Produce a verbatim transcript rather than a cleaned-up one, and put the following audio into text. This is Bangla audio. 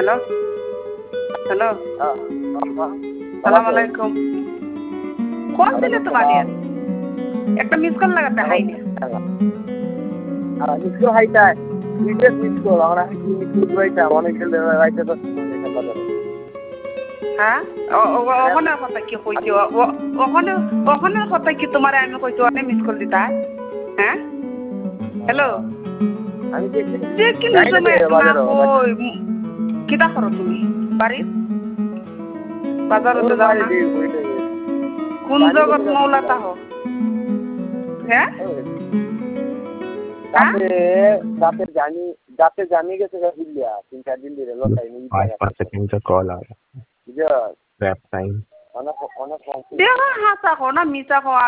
হ্যালো হ্যালো সালাম আলাইকুম কল দিলে তো বাড়ি একটা মিস কল লাগাতে হাই না মিস কল হাইটা দুইটা মিস কল আমরা কি মিস কল রাইতা অনেক রাইতা তো হ্যাঁ ওখানের কথা কি কইছো ওখানে ওখানের কথা কি তোমার আমি কইছো অনেক মিস কল দিতা হ্যাঁ হ্যালো আমি দেখি যে কি তুমি কই কিটা করো তুমি বাড়ি বাজারতে যাও না কোন জগৎ মৌলা তাহ হ্যাঁ যাতে যাতে জানি যাতে জানি গেছে দিল্লিয়া তিন চার দিন ধরে লোকাই নি पाँच पाँच सेकंड का कॉल आ रहा है বুঝছো रैप टाइम অনেক অনেক দেখা হাসা কো না মিছা কো